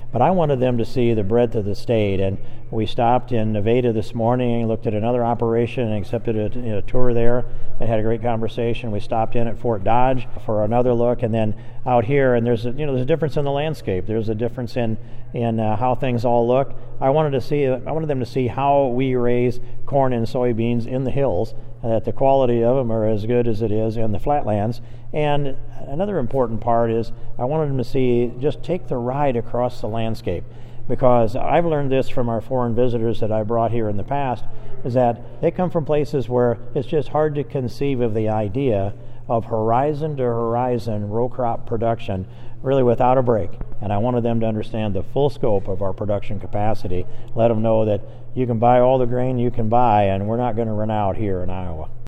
But I wanted them to see the breadth of the state, and we stopped in Nevada this morning, looked at another operation, and accepted a tour there, and had a great conversation. We stopped in at Fort Dodge for another look, and then out here, and there's a difference in the landscape. There's a difference in how things all look. I wanted them to see how we raise corn and soybeans in the hills, and that the quality of them are as good as it is in the flatlands. And another important part is I wanted them to see, just take the ride across the landscape, because I've learned this from our foreign visitors that I brought here in the past, is that they come from places where it's just hard to conceive of the idea of horizon to horizon row crop production really without a break. And I wanted them to understand the full scope of our production capacity, let them know that you can buy all the grain you can buy, and we're not going to run out here in Iowa.